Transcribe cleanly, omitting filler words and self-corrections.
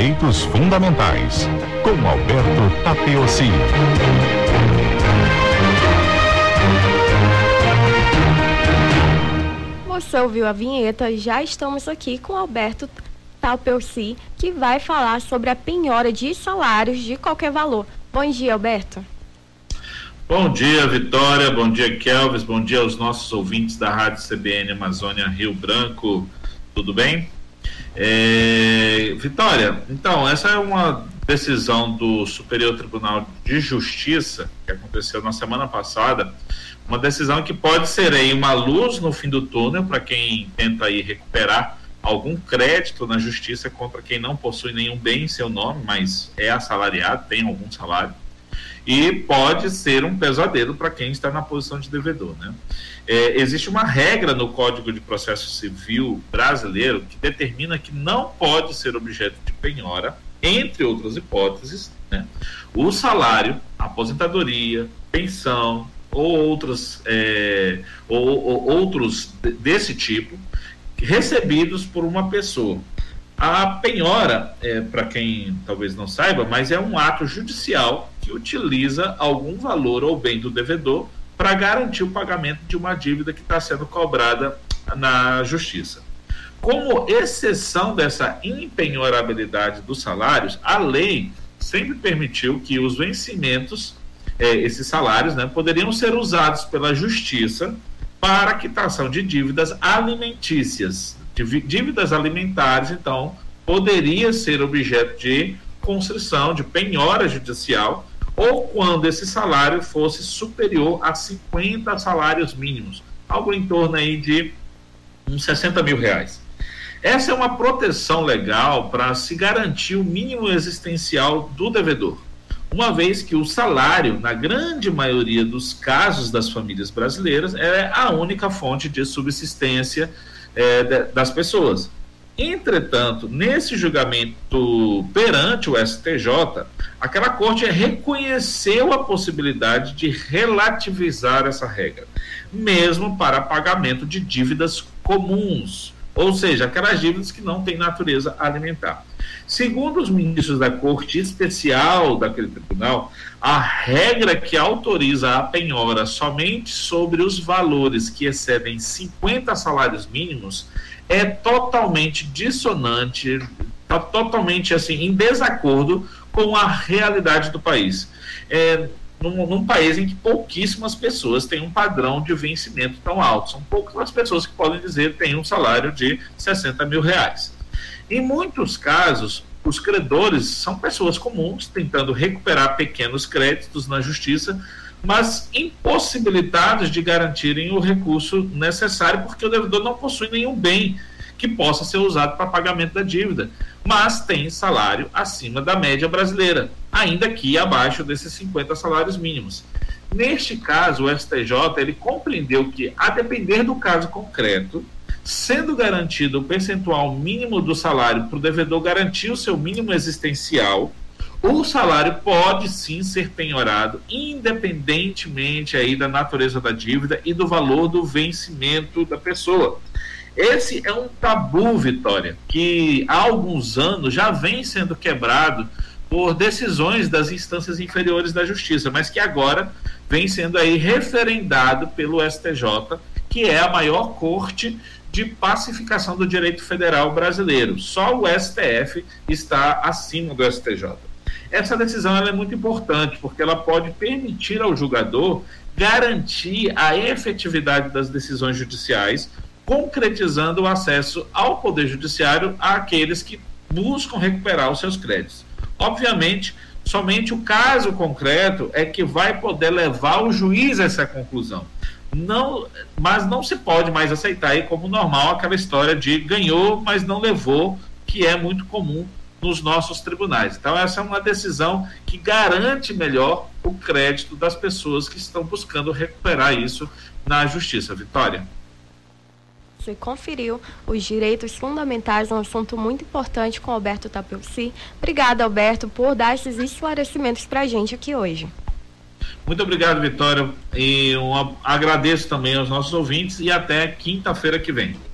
Direitos Fundamentais, com Alberto Tapeossi. Você ouviu a vinheta e já estamos aqui com Alberto Tapeossi, que vai falar sobre a penhora de salários de qualquer valor. Bom dia, Alberto. Bom dia, Vitória, bom dia, Kelvis, bom dia aos nossos ouvintes da Rádio CBN Amazônia Rio Branco, tudo bem? Vitória, então, essa é uma decisão do Superior Tribunal de Justiça, que aconteceu na semana passada, uma decisão que pode ser aí uma luz no fim do túnel para quem tenta aí recuperar algum crédito na justiça contra quem não possui nenhum bem em seu nome, mas é assalariado, tem algum salário, e pode ser um pesadelo para quem está na posição de devedor, né? Existe uma regra no Código de Processo Civil brasileiro que determina que não pode ser objeto de penhora, entre outras hipóteses, né, o salário, aposentadoria, pensão ou outros desse tipo recebidos por uma pessoa. A penhora, para quem talvez não saiba, mas é um ato judicial que utiliza algum valor ou bem do devedor para garantir o pagamento de uma dívida que está sendo cobrada na justiça. Como exceção dessa impenhorabilidade dos salários, a lei sempre permitiu que os vencimentos, esses salários, né, poderiam ser usados pela justiça para a quitação de dívidas alimentícias. Dívidas alimentares, então, poderia ser objeto de constrição, de penhora judicial, ou quando esse salário fosse superior a 50 salários mínimos, algo em torno aí de uns 60 mil reais. Essa é uma proteção legal para se garantir o mínimo existencial do devedor, uma vez que o salário, na grande maioria dos casos das famílias brasileiras, é a única fonte de subsistência das pessoas. Entretanto, nesse julgamento perante o STJ, aquela corte reconheceu a possibilidade de relativizar essa regra, mesmo para pagamento de dívidas comuns, ou seja, aquelas dívidas que não têm natureza alimentar. Segundo os ministros da Corte Especial daquele tribunal, a regra que autoriza a penhora somente sobre os valores que excedem 50 salários mínimos é totalmente dissonante, está totalmente assim, em desacordo com a realidade do país. Num país em que pouquíssimas pessoas têm um padrão de vencimento tão alto. São poucas as pessoas que podem dizer que têm um salário de 60 mil reais. Em muitos casos, os credores são pessoas comuns tentando recuperar pequenos créditos na justiça, mas impossibilitados de garantirem o recurso necessário porque o devedor não possui nenhum bem que possa ser usado para pagamento da dívida, mas tem salário acima da média brasileira, ainda que abaixo desses 50 salários mínimos. Neste caso, o STJ ele compreendeu que, a depender do caso concreto, sendo garantido o percentual mínimo do salário para o devedor garantir o seu mínimo existencial, o salário pode sim ser penhorado, independentemente aí da natureza da dívida e do valor do vencimento da pessoa. Esse é um tabu, Vitória, que há alguns anos já vem sendo quebrado por decisões das instâncias inferiores da justiça, mas que agora vem sendo aí referendado pelo STJ, que é a maior corte de pacificação do direito federal brasileiro. Só o STF está acima do STJ. Essa decisão ela é muito importante, porque ela pode permitir ao julgador garantir a efetividade das decisões judiciais, concretizando o acesso ao Poder Judiciário àqueles que buscam recuperar os seus créditos. Obviamente, somente o caso concreto é que vai poder levar o juiz a essa conclusão. Mas não se pode mais aceitar aí como normal aquela história de ganhou, mas não levou, que é muito comum nos nossos tribunais. Então essa é uma decisão que garante melhor o crédito das pessoas que estão buscando recuperar isso na justiça. Vitória. Você conferiu os direitos fundamentais, um assunto muito importante com Alberto Tapeossi. Obrigada, Alberto, por dar esses esclarecimentos para a gente aqui hoje. Muito obrigado, Vitória, e agradeço também aos nossos ouvintes e até quinta-feira que vem.